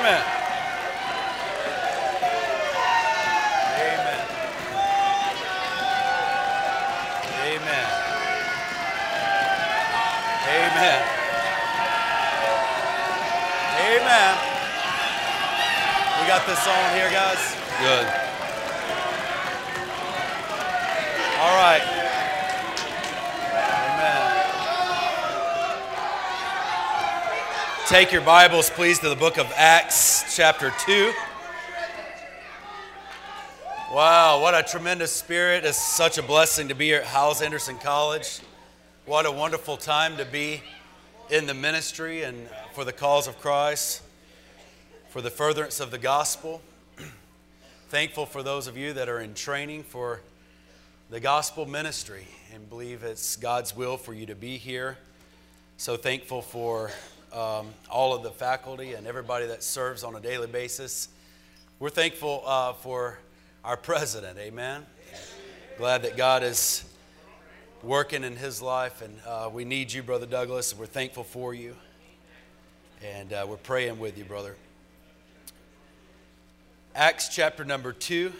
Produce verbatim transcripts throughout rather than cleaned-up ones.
Amen. Amen. Amen. Amen. Amen. We got this on here, guys? Good. All right. Take your Bibles, please, to the book of Acts, chapter two. Wow, what a tremendous spirit. It's such a blessing to be here at Hyles-Anderson College. What a wonderful time to be in the ministry and for the cause of Christ, for the furtherance of the gospel. Thankful for those of you that are in training for the gospel ministry and believe it's God's will for you to be here. So thankful for Um, all of the faculty and everybody that serves on a daily basis. We're thankful uh, for our president, amen? Glad that God is working in his life, and uh, we need you, Brother Douglas, and we're thankful for you. And uh, we're praying with you, brother. Acts chapter number two.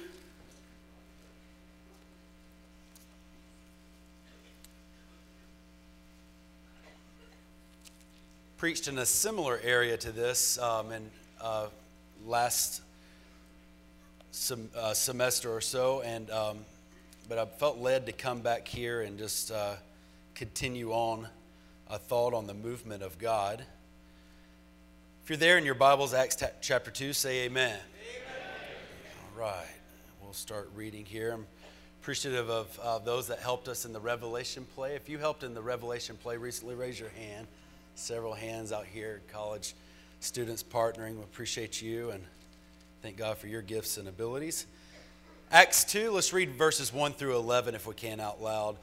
Preached in a similar area to this um, in uh, last sem- uh, semester or so, and um, but I felt led to come back here and just uh, continue on a thought on the movement of God. If you're there in your Bibles, Acts t- chapter two, say amen. Amen. All right, we'll start reading here. I'm appreciative of uh, those that helped us in the Revelation play. If you helped in the Revelation play recently, raise your hand. Several hands out here, college students partnering. We appreciate you and thank God for your gifts and abilities. Acts two, let's read verses one through eleven if we can out loud,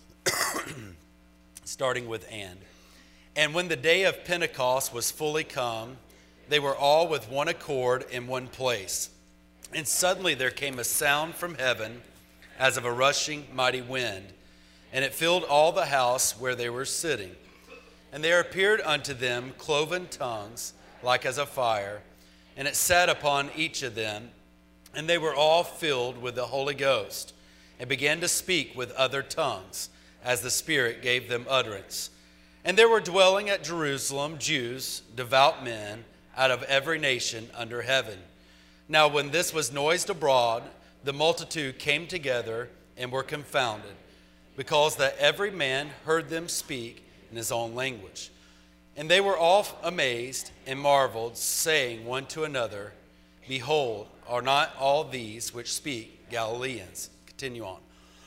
starting with and. And when the day of Pentecost was fully come, they were all with one accord in one place. And suddenly there came a sound from heaven as of a rushing mighty wind, and it filled all the house where they were sitting. And there appeared unto them cloven tongues, like as a fire, and it sat upon each of them. And they were all filled with the Holy Ghost, and began to speak with other tongues, as the Spirit gave them utterance. And there were dwelling at Jerusalem Jews, devout men, out of every nation under heaven. Now when this was noised abroad, the multitude came together and were confounded, because that every man heard them speak in his own language. And they were all amazed and marveled, saying one to another, Behold, are not all these which speak Galileans? Continue on.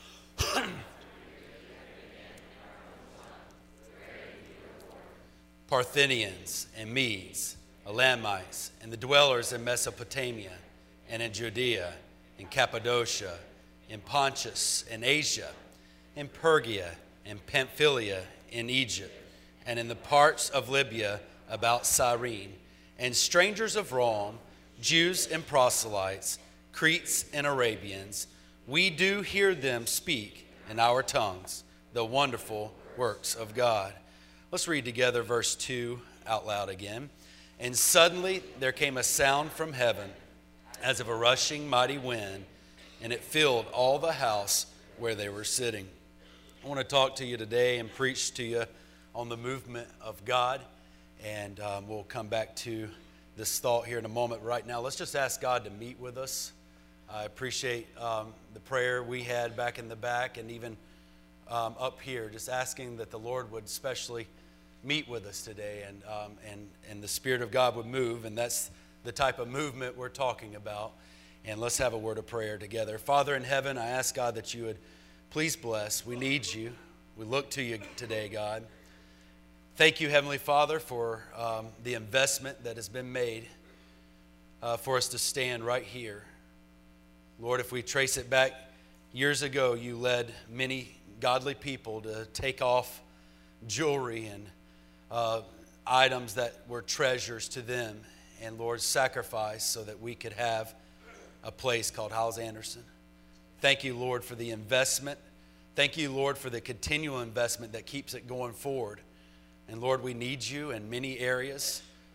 Parthians and Medes, Elamites, and the dwellers in Mesopotamia, and in Judea, in Cappadocia, in Pontus, and Asia, in Pergia, and Pamphylia, in Egypt, and in the parts of Libya about Cyrene, and strangers of Rome, Jews and proselytes, Cretes and Arabians, we do hear them speak in our tongues the wonderful works of God. Let's read together verse two out loud again. And suddenly there came a sound from heaven as of a rushing mighty wind, and it filled all the house where they were sitting. I want to talk to you today and preach to you on the movement of God, and um, we'll come back to this thought here in a moment. Right now, let's just ask God to meet with us. I appreciate um, the prayer we had back in the back and even um, up here, just asking that the Lord would especially meet with us today, and, um, and, and the Spirit of God would move, and that's the type of movement we're talking about. And let's have a word of prayer together. Father in heaven, I ask God that you would please bless. We need you. We look to you today, God. Thank you, Heavenly Father, for um, the investment that has been made uh, for us to stand right here. Lord, if we trace it back years ago, you led many godly people to take off jewelry and uh, items that were treasures to them, and Lord, sacrifice so that we could have a place called Hyles-Anderson. Thank you, Lord, for the investment. Thank you, Lord, for the continual investment that keeps it going forward. And Lord, we need you in many areas.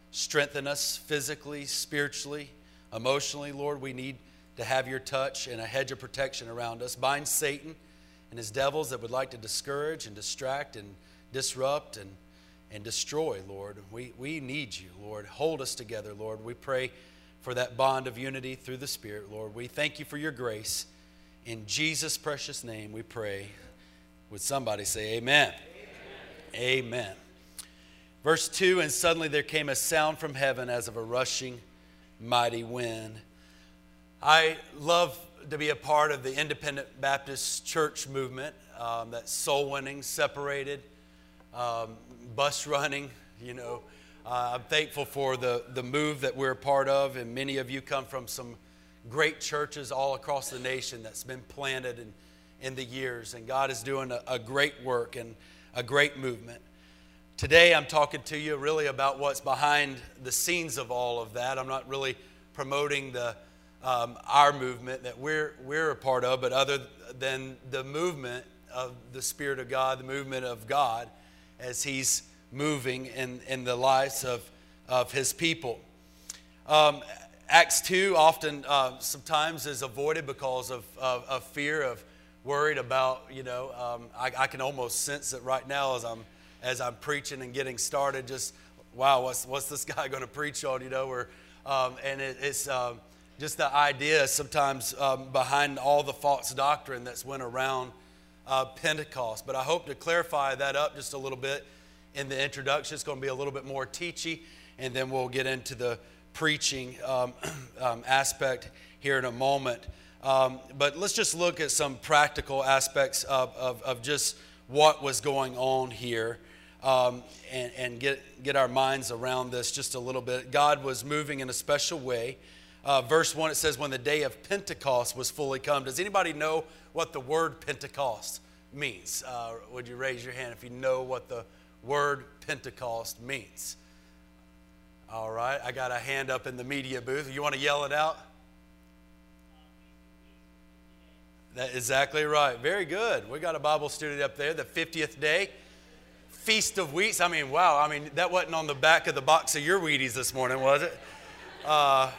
strengthen us physically, spiritually, emotionally, Lord. We need to have your touch and a hedge of protection around us. Bind Satan and his devils that would like to discourage and distract and disrupt and, and destroy, Lord. We, we need you, Lord. Hold us together, Lord. We pray for that bond of unity through the Spirit, Lord. We thank you for your grace. In Jesus' precious name we pray. Would somebody say amen? Amen. Amen. Verse two, and suddenly there came a sound from heaven as of a rushing mighty wind. I love to be a part of the Independent Baptist Church movement, um, that's soul winning, separated, um, bus running, you know. Uh, I'm thankful for the, the move that we're a part of, and many of you come from some great churches all across the nation that's been planted in, in the years, and God is doing a, a great work and a great movement. Today I'm talking to you really about what's behind the scenes of all of that. I'm not really promoting the um, our movement that we're we're a part of, but other than the movement of the Spirit of God, the movement of God as He's moving in, in the lives of, of His people. Um, Acts two often uh, sometimes is avoided because of, of, of fear, of worried about, you know, um, I, I can almost sense it right now as I'm as I'm preaching and getting started, just, wow, what's what's this guy going to preach on, you know, or, um, and it, it's um, just the idea sometimes um, behind all the false doctrine that's went around uh, Pentecost. But I hope to clarify that up just a little bit in the introduction. It's going to be a little bit more teachy, and then we'll get into the preaching um, um, aspect here in a moment. Um, but let's just look at some practical aspects of, of, of just what was going on here. Um, and, and get get our minds around this just a little bit. God was moving in a special way. Uh, verse one, it says, when the day of Pentecost was fully come. Does anybody know what the word Pentecost means? Uh, would you raise your hand if you know what the word Pentecost means? All right, I got a hand up in the media booth. You want to yell it out? That's exactly right. Very good. We got a Bible student up there, the fiftieth day. Feast of Weeks. I mean, wow. I mean, that wasn't on the back of the box of your Wheaties this morning, was it? Uh,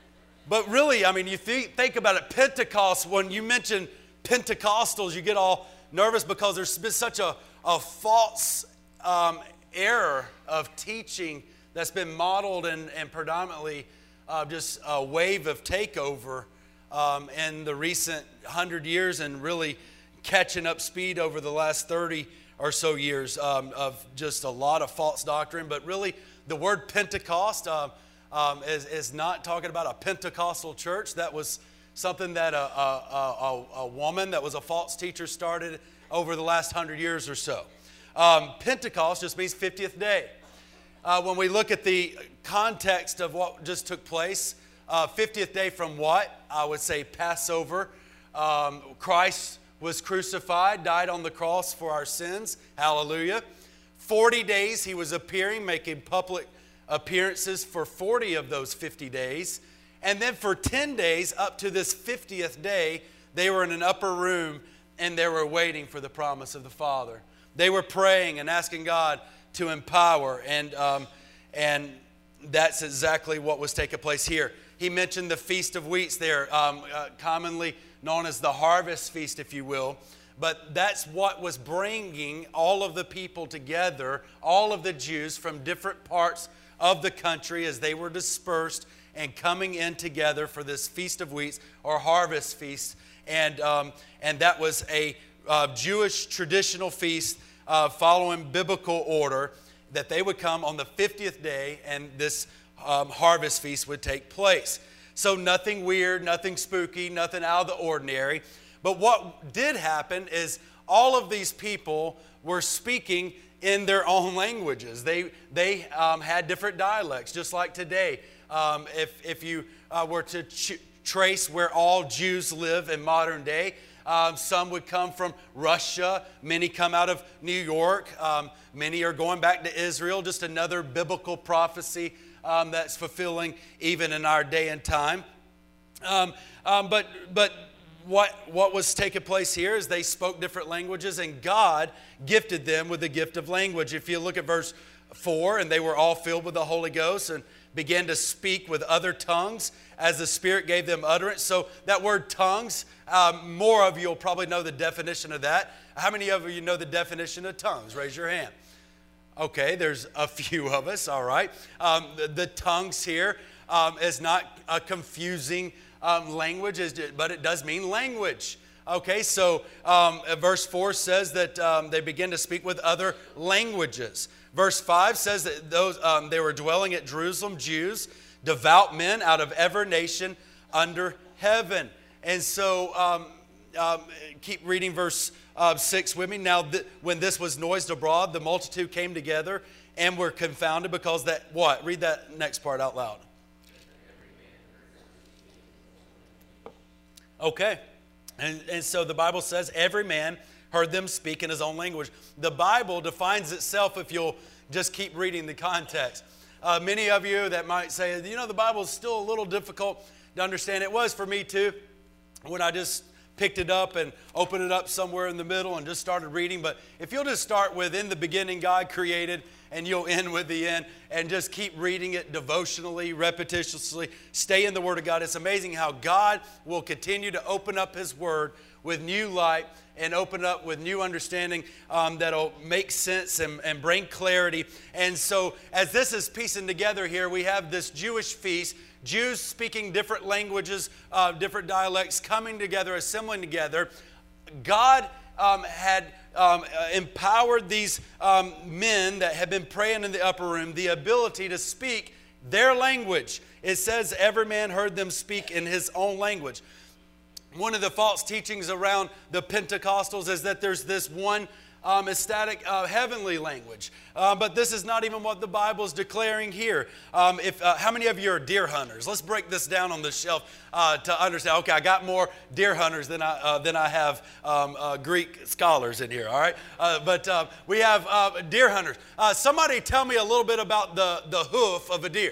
but really, I mean, you think, think about it. Pentecost, when you mention Pentecostals, you get all nervous because there's been such a, a false um, error of teaching that's been modeled and, and predominantly uh, just a wave of takeover um, in the recent hundred years, and really catching up speed over the last thirty or so years um, of just a lot of false doctrine. But really, the word Pentecost uh, um, is, is not talking about a Pentecostal church. That was something that a, a, a, a woman that was a false teacher started over the last hundred years or so. Um, Pentecost just means fiftieth day. Uh, when we look at the context of what just took place, uh, fiftieth day from what? I would say Passover. Um, Christ was crucified, died on the cross for our sins. Hallelujah. forty days he was appearing, making public appearances for forty of those fifty days. And then for ten days, up to this fiftieth day, they were in an upper room and they were waiting for the promise of the Father. They were praying and asking God to empower, and um, and that's exactly what was taking place here. He mentioned the Feast of Weeks there, um, uh, commonly known as the Harvest Feast, if you will. But that's what was bringing all of the people together, all of the Jews from different parts of the country as they were dispersed and coming in together for this Feast of Weeks or Harvest Feast. And, um, and that was a uh, Jewish traditional feast uh, following biblical order, that they would come on the fiftieth day and this um, Harvest Feast would take place. So nothing weird, nothing spooky, nothing out of the ordinary. But what did happen is all of these people were speaking in their own languages. They, they um, had different dialects, just like today. Um, if, if you uh, were to ch- trace where all Jews live in modern day, um, some would come from Russia. Many come out of New York. Um, many are going back to Israel, just another biblical prophecy Um, that's fulfilling even in our day and time. Um, um, but but what, what was taking place here is they spoke different languages, and God gifted them with the gift of language. If you look at verse four, and they were all filled with the Holy Ghost and began to speak with other tongues as the Spirit gave them utterance. So that word tongues, um, more of you will probably know the definition of that. How many of you know the definition of tongues? Raise your hand. Okay, there's a few of us, all right. Um, the, the tongues here um, is not a confusing um, language, but it does mean language. Okay, so um, verse four says that um, they begin to speak with other languages. Verse five says that those um, they were dwelling at Jerusalem, Jews, devout men out of every nation under heaven. And so um, um, keep reading verse uh, six with me. Now, th- when this was noised abroad, the multitude came together and were confounded because that, what? Read that next part out loud. Okay. And, and so the Bible says every man heard them speak in his own language. The Bible defines itself if you'll just keep reading the context. Uh, many of you that might say, you know, the Bible is still a little difficult to understand. It was for me too when I just picked it up and opened it up somewhere in the middle and just started reading. But if you'll just start with, in the beginning God created, and you'll end with the end, and just keep reading it devotionally, repetitiously, stay in the Word of God. It's amazing how God will continue to open up His Word with new light and open up with new understanding um, that'll make sense and, and bring clarity. And so as this is piecing together here, we have this Jewish feast, Jews speaking different languages, uh, different dialects, coming together, assembling together. God um, had um, empowered these um, men that had been praying in the upper room the ability to speak their language. It says every man heard them speak in his own language. One of the false teachings around the Pentecostals is that there's this one um, ecstatic uh, heavenly language. Uh, but this is not even what the Bible is declaring here. Um, if uh, how many of you are deer hunters? Let's break this down on the shelf uh, to understand. Okay, I got more deer hunters than I, uh, than I have um, uh, Greek scholars in here, all right? Uh, but uh, we have uh, deer hunters. Uh, somebody tell me a little bit about the, the hoof of a deer.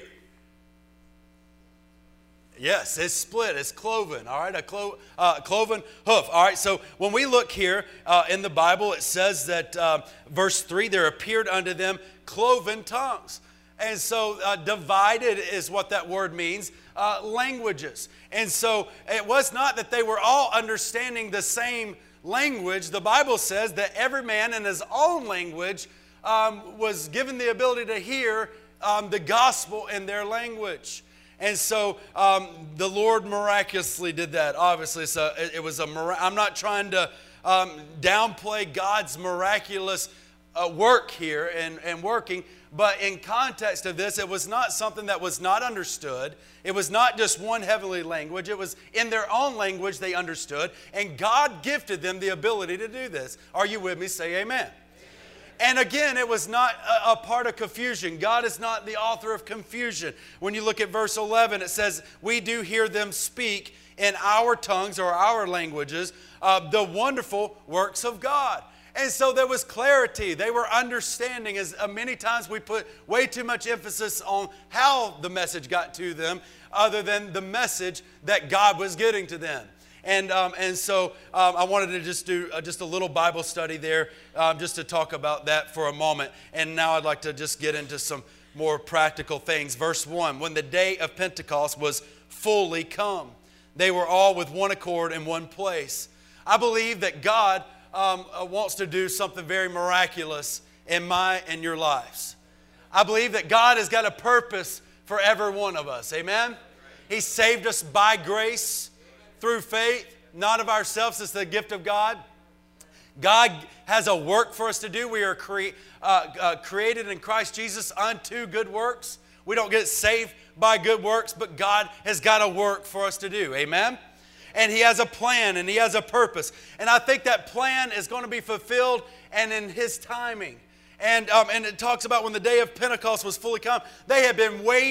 Yes, it's split, it's cloven, all right, a clo- uh, cloven hoof. All right, so when we look here uh, in the Bible, it says that, uh, verse three, there appeared unto them cloven tongues. And so uh, divided is what that word means, uh, languages. And so it was not that they were all understanding the same language. The Bible says that every man in his own language um, was given the ability to hear um, the gospel in their language. And so um, the Lord miraculously did that. Obviously, so it, it was a. I'm not trying to um, downplay God's miraculous uh, work here and, and working, but in context of this, it was not something that was not understood. It was not just one heavenly language. It was in their own language they understood, and God gifted them the ability to do this. Are you with me? Say amen. And again, it was not a, a part of confusion. God is not the author of confusion. When you look at verse eleven, it says, we do hear them speak in our tongues or our languages uh, the wonderful works of God. And so there was clarity. They were understanding. As uh, many times we put way too much emphasis on how the message got to them other than the message that God was getting to them. And um, and so um, I wanted to just do uh, just a little Bible study there, um, just to talk about that for a moment. And now I'd like to just get into some more practical things. Verse one, when the day of Pentecost was fully come, they were all with one accord in one place. I believe that God um, wants to do something very miraculous in my and your lives. I believe that God has got a purpose for every one of us. Amen? He saved us by grace, through faith, not of ourselves. It's the gift of God. God has a work for us to do. We are cre- uh, uh, created in Christ Jesus unto good works. We don't get saved by good works, but God has got a work for us to do. Amen? And He has a plan and He has a purpose. And I think that plan is going to be fulfilled and in His timing. And, um, and it talks about when the day of Pentecost was fully come, they had been waiting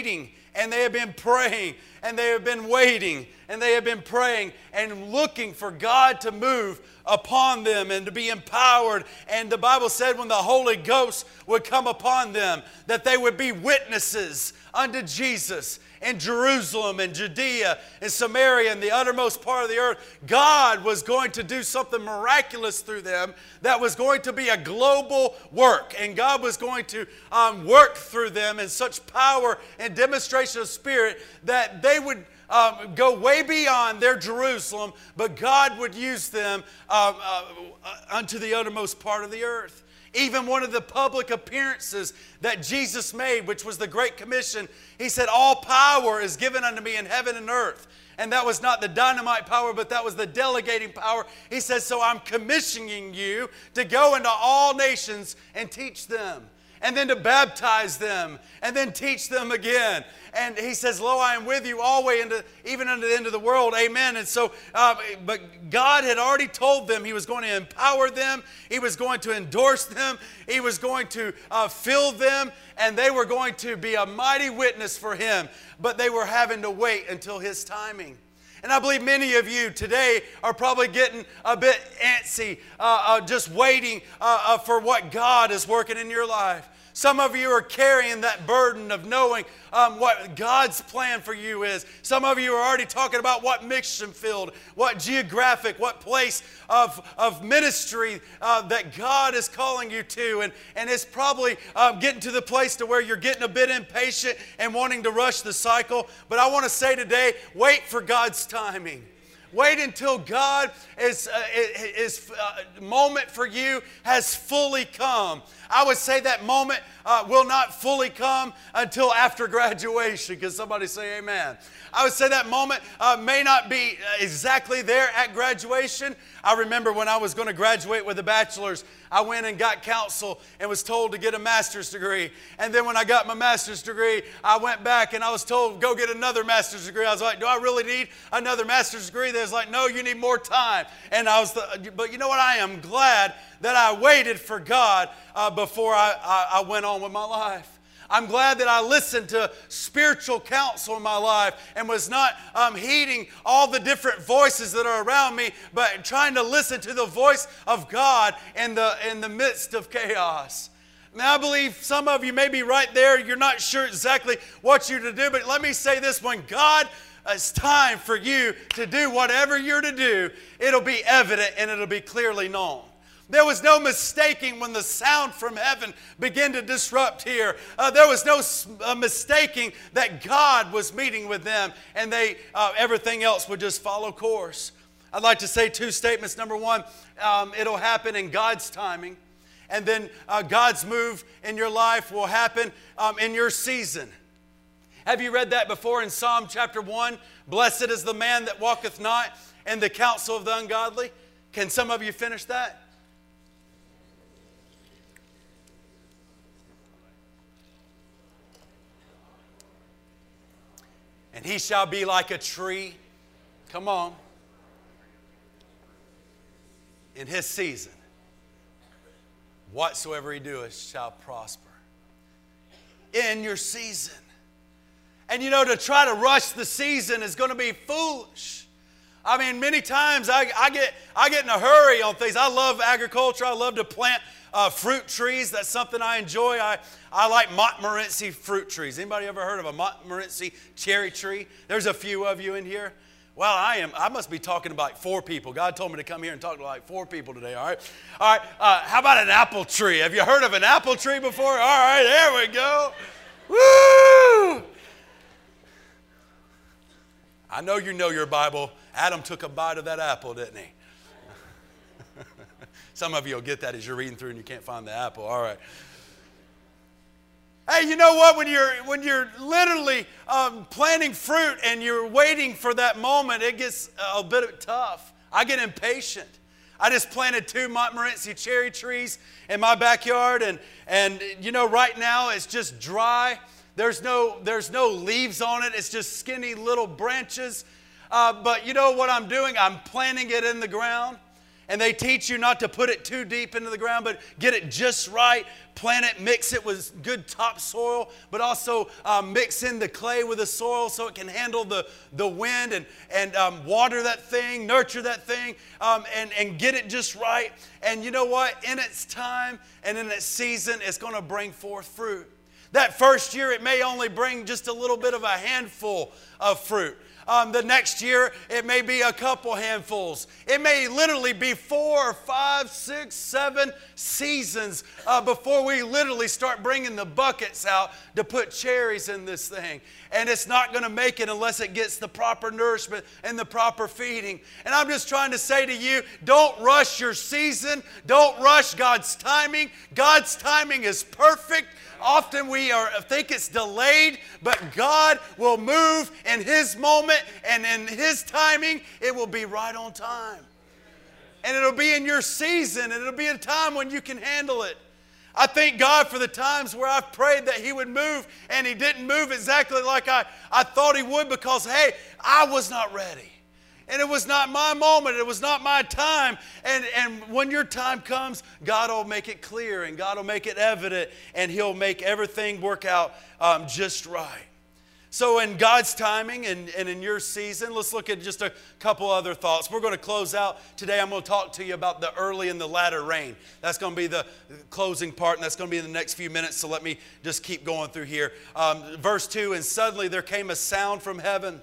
And they have been praying, and they have been waiting, and they have been praying and looking for God to move upon them and to be empowered. And the Bible said when the Holy Ghost would come upon them, that they would be witnesses unto Jesus in Jerusalem and Judea and Samaria and the uttermost part of the earth. God was going to do something miraculous through them that was going to be a global work. And God was going to um, work through them in such power and demonstration of Spirit that they would Um, go way beyond their Jerusalem, but God would use them um, uh, unto the uttermost part of the earth. Even one of the public appearances that Jesus made, which was the Great Commission, He said, all power is given unto me in heaven and earth. And that was not the dynamite power, but that was the delegating power. He says, so I'm commissioning you to go into all nations and teach them. And then to baptize them, and then teach them again. And He says, lo, I am with you always, into, even unto the end of the world. Amen. And so, uh, but God had already told them He was going to empower them. He was going to endorse them. He was going to uh, fill them. And they were going to be a mighty witness for Him. But they were having to wait until His timing. And I believe many of you today are probably getting a bit antsy, uh, uh, just waiting uh, uh, for what God is working in your life. Some of you are carrying that burden of knowing um, what God's plan for you is. Some of you are already talking about what mission field, what geographic, what place of, of ministry uh, that God is calling you to. And, and it's probably um, getting to the place to where you're getting a bit impatient and wanting to rush the cycle. But I want to say today, wait for God's timing. Wait until God is, uh, his uh, moment for you has fully come. I would say that moment uh, will not fully come until after graduation. Can somebody say amen? I would say that moment uh, may not be exactly there at graduation. I remember when I was going to graduate with a bachelor's, I went and got counsel and was told to get a master's degree. And then when I got my master's degree, I went back and I was told, go get another master's degree. I was like, do I really need another master's degree? They was like, no, you need more time. And I was, the, but you know what? I am glad that I waited for God uh, before I, I, I went on with my life. I'm glad that I listened to spiritual counsel in my life and was not um, heeding all the different voices that are around me, but trying to listen to the voice of God in the, in the midst of chaos. Now, I believe some of you may be right there. You're not sure exactly what you're to do, but let me say this. When God, it's time for you to do whatever you're to do, it'll be evident and it'll be clearly known. There was no mistaking when the sound from heaven began to disrupt here. Uh, there was no uh, mistaking that God was meeting with them, and they uh, everything else would just follow course. I'd like to say two statements. Number one, um, it'll happen in God's timing. And then uh, God's move in your life will happen um, in your season. Have you read that before in Psalm chapter one? Blessed is the man that walketh not in the counsel of the ungodly. Can some of you finish that? And he shall be like a tree. Come on. In his season. Whatsoever he doeth shall prosper. In your season. And you know, to try to rush the season is going to be foolish. I mean, many times I, I get I get in a hurry on things. I love agriculture. I love to plant uh, fruit trees. That's something I enjoy. I, I like Montmorency fruit trees. Anybody ever heard of a Montmorency cherry tree? There's a few of you in here. Well, I am. I must be talking about like four people. God told me to come here and talk to like four people today, all right? All right, uh, how about an apple tree? Have you heard of an apple tree before? All right, there we go. Woo! I know you know your Bible. Adam took a bite of that apple, didn't he? Some of you will get that as you're reading through and you can't find the apple. All right. Hey, you know what? When you're when you're literally um, planting fruit and you're waiting for that moment, it gets a bit tough. I get impatient. I just planted two Montmorency cherry trees in my backyard, and and you know, right now it's just dry. There's no there's no leaves on it. It's just skinny little branches. Uh, but you know what I'm doing? I'm planting it in the ground. and they teach you not to put it too deep into the ground, but get it just right. Plant it, mix it with good topsoil, but also um, mix in the clay with the soil so it can handle the, the wind, and, and um, water that thing, nurture that thing, um, and, and get it just right. And you know what? In its time and in its season, it's going to bring forth fruit. That first year, it may only bring just a little bit of a handful of fruit. Um, the next year, it may be a couple handfuls. It may literally be four or five, six, seven seasons uh, before we literally start bringing the buckets out to put cherries in this thing. And it's not going to make it unless it gets the proper nourishment and the proper feeding. And I'm just trying to say to you, don't rush your season. Don't rush God's timing. God's timing is perfect. Often we are, think it's delayed, but God will move in His moment, and in His timing, it will be right on time. And it'll be in your season, and it'll be a time when you can handle it. I thank God for the times where I've prayed that He would move, and He didn't move exactly like I, I thought He would, because, hey, I was not ready. And it was not my moment. It was not my time. And, and when your time comes, God will make it clear, and God will make it evident, and He'll make everything work out um, just right. So in God's timing and, and in your season, let's look at just a couple other thoughts. We're going to close out today. I'm going to talk to you about the early and the latter rain. That's going to be the closing part, and that's going to be in the next few minutes. So let me just keep going through here. Um, verse two, and suddenly there came a sound from heaven,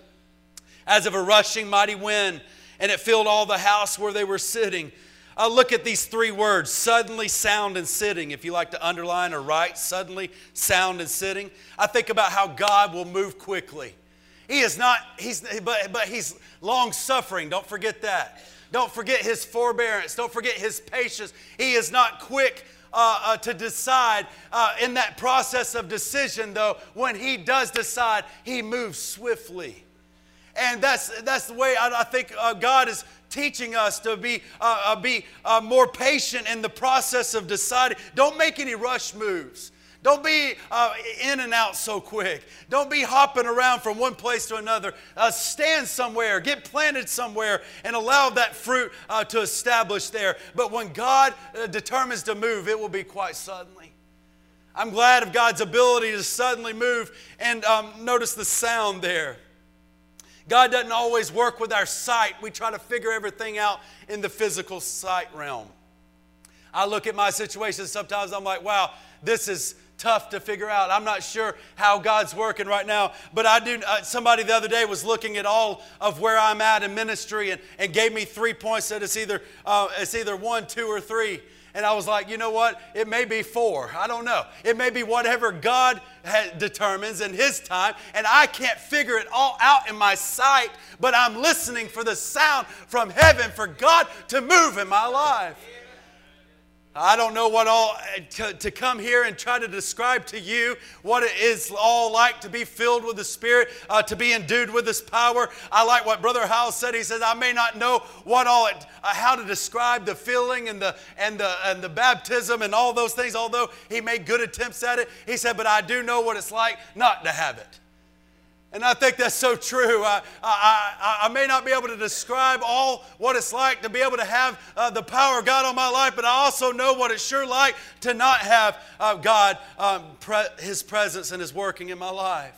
as of a rushing mighty wind, and it filled all the house where they were sitting. Uh, look at these three words: suddenly, sound, and sitting. If you like to underline or write, suddenly, sound, and sitting. I think about how God will move quickly. He is not, he's, but, but He's long-suffering. Don't forget that. Don't forget His forbearance. Don't forget His patience. He is not quick Uh, uh, to decide. Uh, in that process of decision, though, when He does decide, He moves swiftly. And that's that's the way I, I think uh, God is teaching us to be uh, uh, be uh, more patient in the process of deciding. Don't make any rush moves. Don't be uh, in and out so quick. Don't be hopping around from one place to another. Uh, stand somewhere, get planted somewhere, and allow that fruit uh, to establish there. But when God uh, determines to move, it will be quite suddenly. I'm glad of God's ability to suddenly move. And um, notice the sound there. God doesn't always work with our sight. We try to figure everything out in the physical sight realm. I look at my situation, sometimes I'm like, wow, this is tough to figure out. I'm not sure how God's working right now. But I do. Uh, somebody the other day was looking at all of where I'm at in ministry, and, and gave me three points. Said it's either, uh, it's either one, two, or three. And I was like, you know what? It may be four. I don't know. It may be whatever God ha- determines in His time. And I can't figure it all out in my sight. But I'm listening for the sound from heaven for God to move in my life. I don't know what all, to, to come here and try to describe to you what it is all like to be filled with the Spirit, uh, to be endued with His power. I like what Brother Howell said. He says, I may not know what all, it, uh, how to describe the filling and the, and, the, and the baptism and all those things, although he made good attempts at it. He said, but I do know what it's like not to have it. And I think that's so true. I, I, I may not be able to describe all what it's like to be able to have uh, the power of God on my life, but I also know what it's sure like to not have uh, God, um, pre- His presence and His working in my life.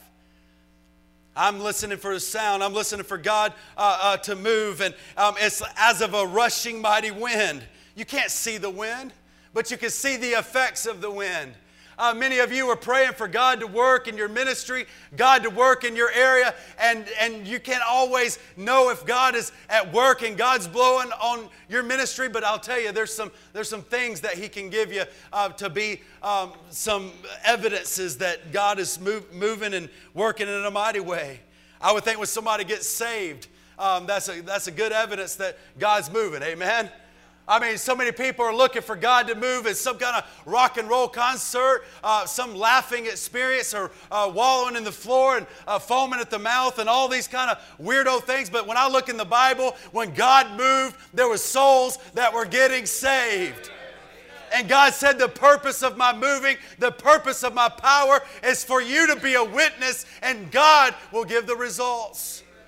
I'm listening for His sound. I'm listening for God uh, uh, to move. And um, it's as of a rushing mighty wind. You can't see the wind, but you can see the effects of the wind. Uh, many of you are praying for God to work in your ministry, God to work in your area, and, and you can't always know if God is at work and God's blowing on your ministry, but I'll tell you, there's some, there's some things that He can give you uh, to be um, some evidences that God is move, moving and working in a mighty way. I would think when somebody gets saved, um, that's, a, that's a good evidence that God's moving, amen? I mean, so many people are looking for God to move in some kind of rock and roll concert, uh, some laughing experience, or uh, wallowing in the floor and uh, foaming at the mouth and all these kind of weirdo things. But when I look in the Bible, when God moved, there were souls that were getting saved. And God said the purpose of my moving, the purpose of my power is for you to be a witness, and God will give the results.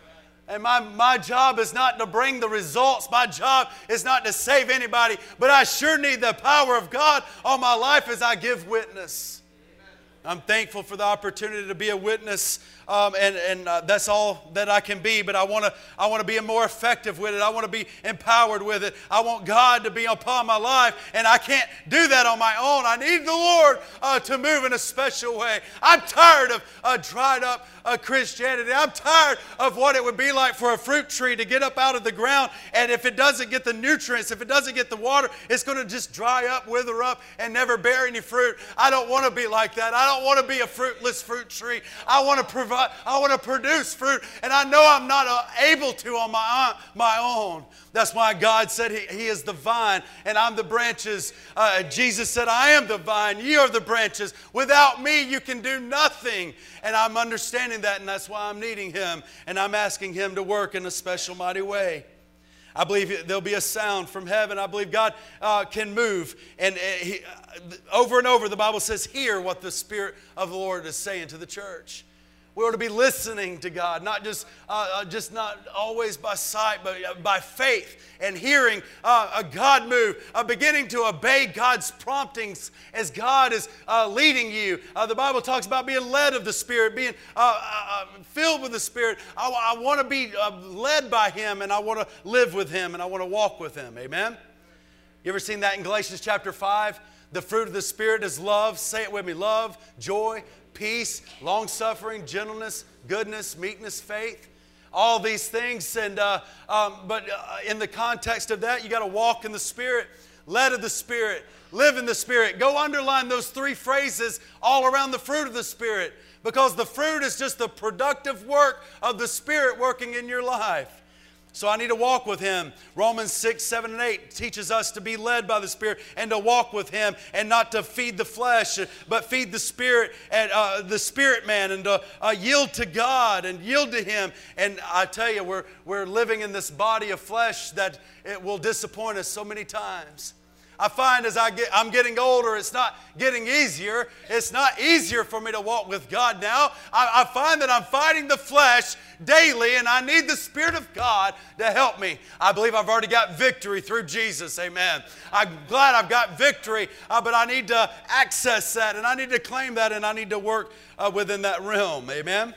And my, my job is not to bring the results. My job is not to save anybody. But I sure need the power of God on my life as I give witness. I'm thankful for the opportunity to be a witness, um, and, and uh, that's all that I can be, but I want to I want to be more effective with it. I want to be empowered with it. I want God to be upon my life, and I can't do that on my own. I need the Lord uh, to move in a special way. I'm tired of uh, dried up uh, Christianity. I'm tired of what it would be like for a fruit tree to get up out of the ground, and if it doesn't get the nutrients, if it doesn't get the water, it's going to just dry up, wither up, and never bear any fruit. I don't want to be like that. I don't want to be a fruitless fruit tree. I want to provide. I want to produce fruit, and I know I'm not uh, able to on my, my own. That's why God said he, he is the vine, and I'm the branches. Uh, Jesus said, I am the vine, ye are the branches. Without me, you can do nothing. And I'm understanding that, and that's why I'm needing Him, and I'm asking Him to work in a special, mighty way. I believe there'll be a sound from heaven. I believe God uh, can move. And uh, he, uh, over and over, the Bible says, hear what the Spirit of the Lord is saying to the church. We ought to be listening to God, not just uh, just not always by sight, but by faith and hearing uh, a God move, uh, beginning to obey God's promptings as God is uh, leading you. Uh, the Bible talks about being led of the Spirit, being uh, uh, filled with the Spirit. I, I want to be uh, led by Him, and I want to live with Him, and I want to walk with Him. Amen? You ever seen that in Galatians chapter five? The fruit of the Spirit is love. Say it with me. Love, joy, peace, long-suffering, gentleness, goodness, meekness, faith. All these things. And uh, um, But uh, in the context of that, you got to walk in the Spirit, led of the Spirit, live in the Spirit. Go underline those three phrases all around the fruit of the Spirit, because the fruit is just the productive work of the Spirit working in your life. So I need to walk with Him. Romans six, seven, and eight teaches us to be led by the Spirit and to walk with Him, and not to feed the flesh, but feed the Spirit and uh, the Spirit man, and to uh, yield to God and yield to Him. And I tell you, we're, we're living in this body of flesh that it will disappoint us so many times. I find as I get, I'm getting older, it's not getting easier. It's not easier for me to walk with God now. I, I find that I'm fighting the flesh daily, and I need the Spirit of God to help me. I believe I've already got victory through Jesus. Amen. I'm glad I've got victory, uh, but I need to access that, and I need to claim that, and I need to work uh, within that realm. Amen.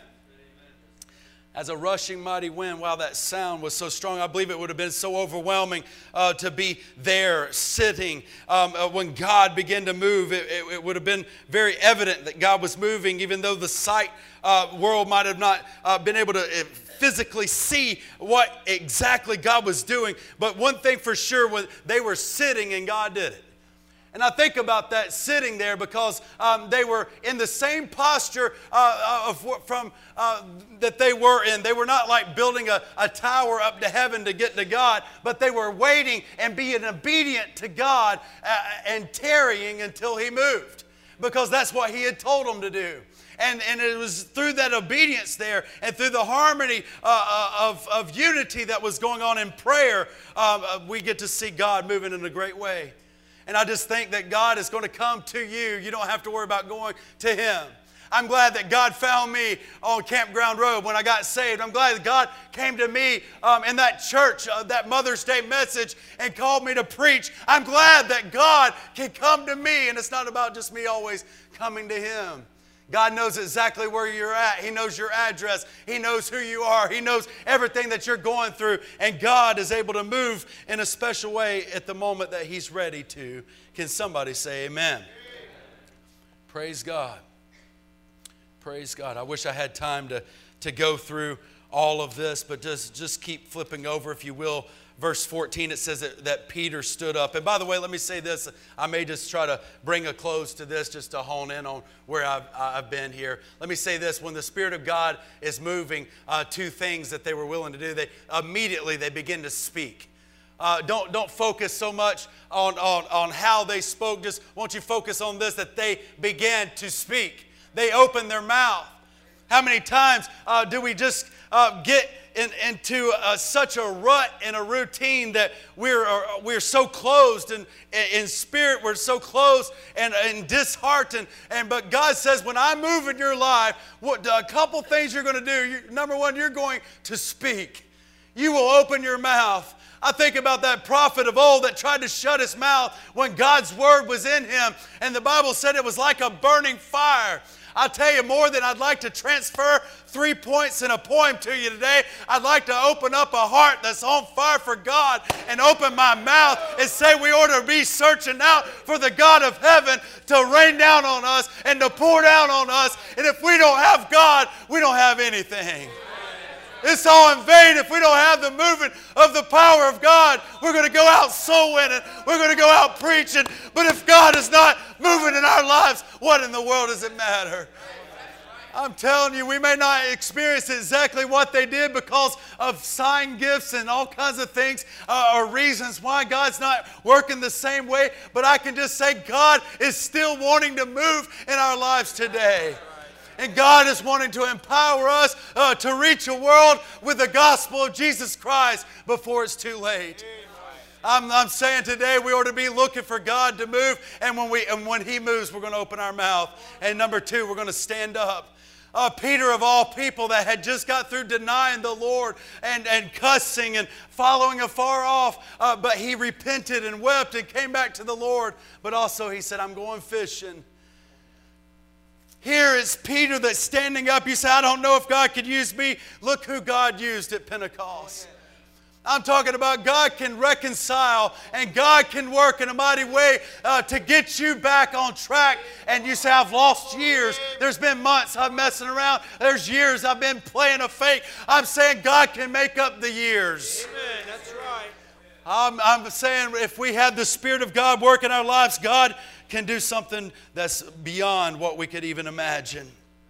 As a rushing mighty wind. Wow, that sound was so strong. I believe it would have been so overwhelming uh, to be there sitting. Um, uh, when God began to move, it, it, it would have been very evident that God was moving, even though the sight uh, world might have not uh, been able to uh, physically see what exactly God was doing. But one thing for sure, was they were sitting and God did it. And I think about that sitting there because um, they were in the same posture uh, of from uh, that they were in. They were not like building a, a tower up to heaven to get to God, but they were waiting and being obedient to God uh, and tarrying until He moved, because that's what He had told them to do. And, and it was through that obedience there and through the harmony uh, of, of unity that was going on in prayer, um, uh, we get to see God moving in a great way. And I just think that God is going to come to you. You don't have to worry about going to Him. I'm glad that God found me on Campground Road when I got saved. I'm glad that God came to me um, in that church, uh, that Mother's Day message, and called me to preach. I'm glad that God can come to me, and it's not about just me always coming to Him. God knows exactly where you're at. He knows your address. He knows who you are. He knows everything that you're going through. And God is able to move in a special way at the moment that He's ready to. Can somebody say amen? Amen. Praise God. Praise God. I wish I had time to, to go through all of this, but just, just keep flipping over, if you will. Verse fourteen, it says that, that Peter stood up. And by the way, let me say this. I may just try to bring a close to this just to hone in on where I've, I've been here. Let me say this. When the Spirit of God is moving, uh, two things that they were willing to do, they immediately they begin to speak. Uh, don't, don't focus so much on, on, on how they spoke. Just won't you focus on this, that they began to speak. They opened their mouth. How many times uh, do we just uh, get in, into uh, such a rut and a routine that we're, uh, we're so closed and in spirit, we're so closed and, and disheartened. And, but God says, when I move in your life, what, a couple things you're going to do. You, number one, you're going to speak. You will open your mouth. I think about that prophet of old that tried to shut his mouth when God's word was in him. And the Bible said it was like a burning fire. I'll tell you, more than I'd like to transfer three points in a poem to you today, I'd like to open up a heart that's on fire for God and open my mouth and say we ought to be searching out for the God of heaven to rain down on us and to pour down on us. And if we don't have God, we don't have anything. It's all in vain if we don't have the movement of the power of God. We're going to go out soul winning. We're going to go out preaching. But if God is not moving in our lives, what in the world does it matter? I'm telling you, we may not experience exactly what they did because of sign gifts and all kinds of things uh, or reasons why God's not working the same way. But I can just say God is still wanting to move in our lives today. And God is wanting to empower us uh, to reach a world with the gospel of Jesus Christ before it's too late. I'm, I'm saying today we ought to be looking for God to move. And when, we, and when He moves, we're going to open our mouth. And number two, we're going to stand up. Uh, Peter, of all people, that had just got through denying the Lord and, and cussing and following afar off. Uh, but he repented and wept and came back to the Lord. But also he said, I'm going fishing. Here is Peter that's standing up. You say, I don't know if God could use me. Look who God used at Pentecost. I'm talking about God can reconcile and God can work in a mighty way uh, to get you back on track. And you say, I've lost years. There's been months I'm messing around. There's years I've been playing a fake. I'm saying God can make up the years. Amen. That's right. I'm, I'm saying if we have the Spirit of God work in our lives, God can do something that's beyond what we could even imagine.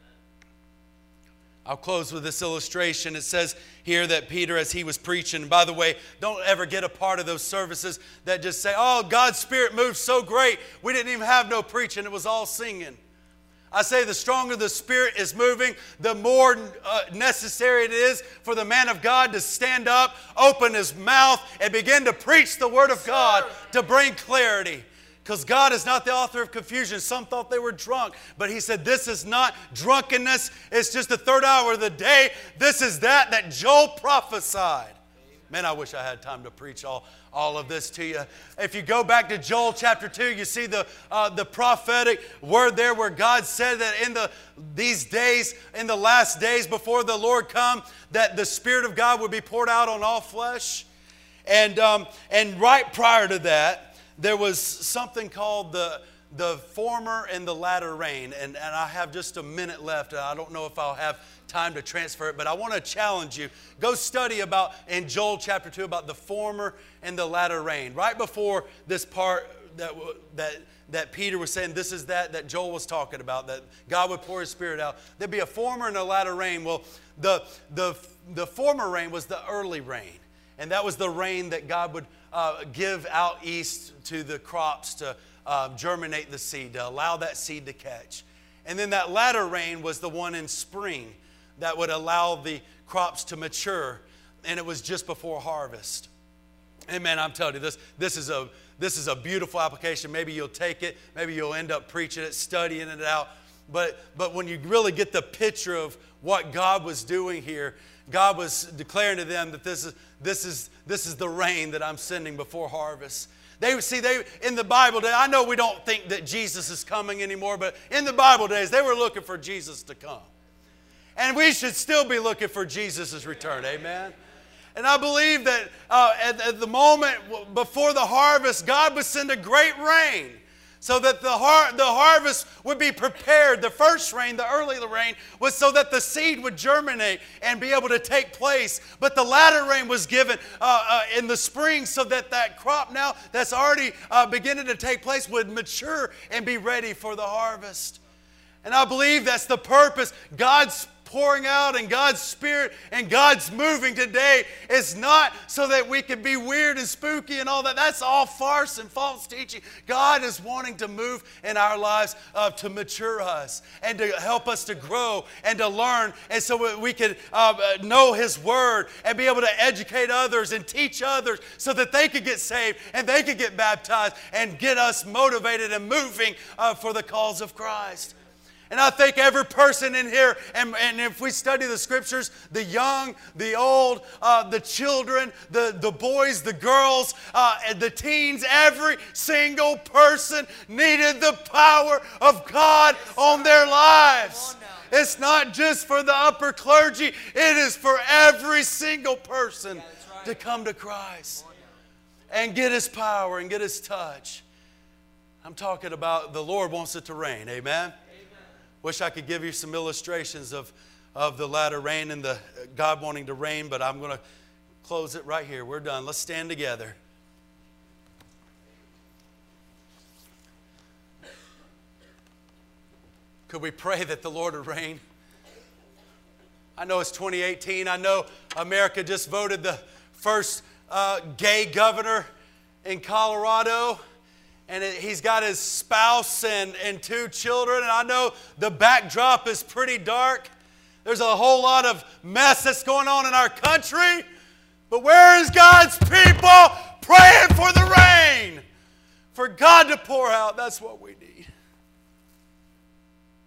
I'll close with this illustration. It says here that Peter, as he was preaching, and by the way, don't ever get a part of those services that just say, oh, God's Spirit moved so great, we didn't even have no preaching, it was all singing. I say the stronger the Spirit is moving, the more uh, necessary it is for the man of God to stand up, open his mouth, and begin to preach the Word of God to bring clarity. Because God is not the author of confusion. Some thought they were drunk. But He said, this is not drunkenness. It's just the third hour of the day. This is that that Joel prophesied. Man, I wish I had time to preach all, all of this to you. If you go back to Joel chapter two, you see the, uh, the prophetic word there where God said that in the, these days, in the last days before the Lord come, that the Spirit of God would be poured out on all flesh. And, um, and right prior to that, there was something called the, the former and the latter rain. And, and I have just a minute left. I don't know if I'll have time to transfer it, but I want to challenge you. Go study about, in Joel chapter two, about the former and the latter rain. Right before this part that, that, that Peter was saying, this is that that Joel was talking about, that God would pour His Spirit out. There'd be a former and a latter rain. Well, the, the, the former rain was the early rain. And that was the rain that God would uh, give out east to the crops to uh, germinate the seed, to allow that seed to catch. And then that latter rain was the one in spring that would allow the crops to mature. And it was just before harvest. Amen. I'm telling you, this, this, is a, this is a beautiful application. Maybe you'll take it. Maybe you'll end up preaching it, studying it out. But, but when you really get the picture of what God was doing here, God was declaring to them that this is, this is, this is the rain that I'm sending before harvest. They see, they in the Bible days, I know we don't think that Jesus is coming anymore, but in the Bible days, they were looking for Jesus to come. And we should still be looking for Jesus' return. Amen? And I believe that uh, at, at the moment before the harvest, God would send a great rain so that the, har- the harvest would be prepared. The first rain, the early rain, was so that the seed would germinate and be able to take place. But the latter rain was given uh, uh, in the spring so that that crop now that's already uh, beginning to take place would mature and be ready for the harvest. And I believe that's the purpose. God's pouring out and God's Spirit and God's moving today is not so that we can be weird and spooky and all that. That's all farce and false teaching. God is wanting to move in our lives uh, to mature us and to help us to grow and to learn, and so we can uh, know His Word and be able to educate others and teach others so that they could get saved and they could get baptized and get us motivated and moving uh, for the cause of Christ. And I think every person in here, and, and if we study the Scriptures, the young, the old, uh, the children, the, the boys, the girls, uh, and the teens, every single person needed the power of God on their lives. It's not just for the upper clergy. It is for every single person to come to Christ and get His power and get His touch. I'm talking about the Lord wants it to rain. Amen? Wish I could give you some illustrations of, of the latter rain and the God wanting to rain, but I'm going to close it right here. We're done. Let's stand together. Could we pray that the Lord would rain? I know it's twenty eighteen. I know America just voted the first uh, gay governor in Colorado. And it, he's got his spouse and, and two children. And I know the backdrop is pretty dark. There's a whole lot of mess that's going on in our country. But where is God's people praying for the rain? For God to pour out. That's what we need.